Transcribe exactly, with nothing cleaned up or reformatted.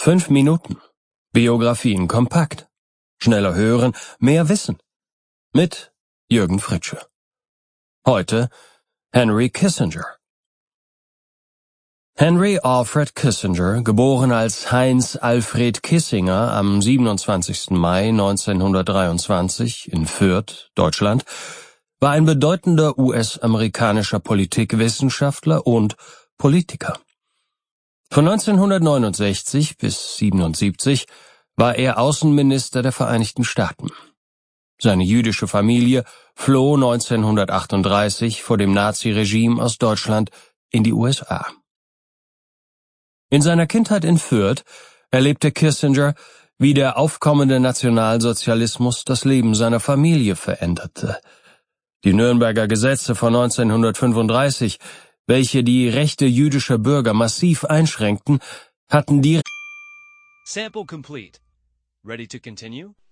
Fünf Minuten. Biografien kompakt. Schneller hören, mehr wissen. Mit Jürgen Fritsche. Heute Henry Kissinger. Henry Alfred Kissinger, geboren als Heinz Alfred Kissinger am siebenundzwanzigsten Mai neunzehnhundertdreiundzwanzig in Fürth, Deutschland, war ein bedeutender U S-amerikanischer Politikwissenschaftler und Politiker. Von neunzehnhundertneunundsechzig bis siebenundsiebzig war er Außenminister der Vereinigten Staaten. Seine jüdische Familie floh neunzehnhundertachtunddreißig vor dem Naziregime aus Deutschland in die U S A. In seiner Kindheit in Fürth erlebte Kissinger, wie der aufkommende Nationalsozialismus das Leben seiner Familie veränderte. Die Nürnberger Gesetze von neunzehnhundertfünfunddreißig, welche die Rechte jüdischer Bürger massiv einschränkten, hatten die Sample complete. Ready to continue?